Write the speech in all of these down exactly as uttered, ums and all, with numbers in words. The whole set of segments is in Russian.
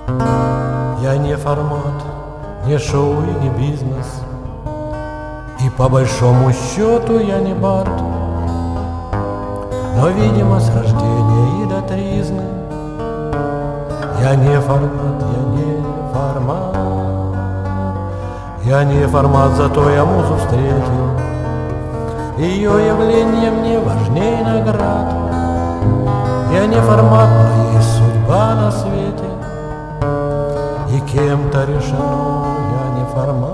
Я не формат, не шоу и не бизнес, и по большому счету я не бард. Но, видимо, с рождения и до тризны я не формат, я не формат. Я не формат, зато я музу встретил. Ее явление мне важней наград. Я не формат, но есть судьба на свете, и кем-то решено я не формат.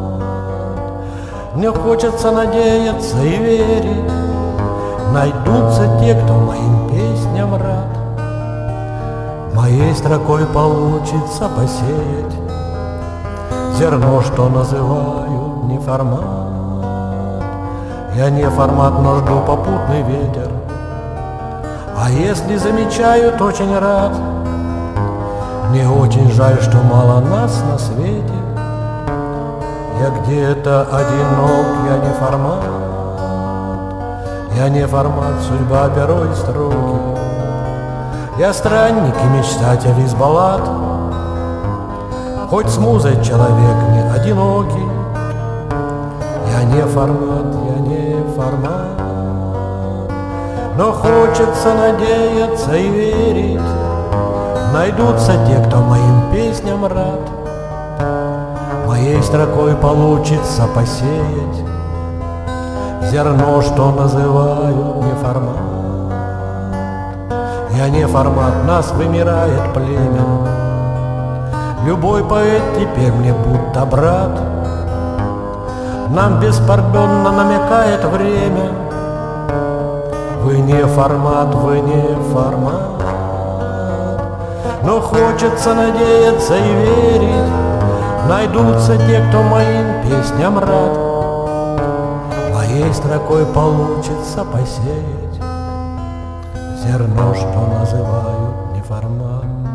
Мне хочется надеяться и верить, найдутся те, кто моим песням рад. Моей строкой получится посеять зерно, что называют не формат. Я не формат, но жду попутный ветер, а если замечаю, то очень рад. Мне очень жаль, что мало нас на свете. Я где-то одинок, я не формат. Я не формат, судьба перо и строки. Я странник и мечтатель из баллад. Хоть с музой человек не одинокий. Я не формат, я не формат. Но хочется надеяться и верить, найдутся те, кто моим песням рад. Моей строкой получится посеять зерно, что называют не формат. Я не формат, нас вымирает племя. Любой поэт теперь мне будто брат. Нам беспардонно намекает время: вы не формат, вы не формат. Но хочется надеяться и верить, найдутся те, кто моим песням рад. Моей строкой получится посеять зерно, что называют не формат.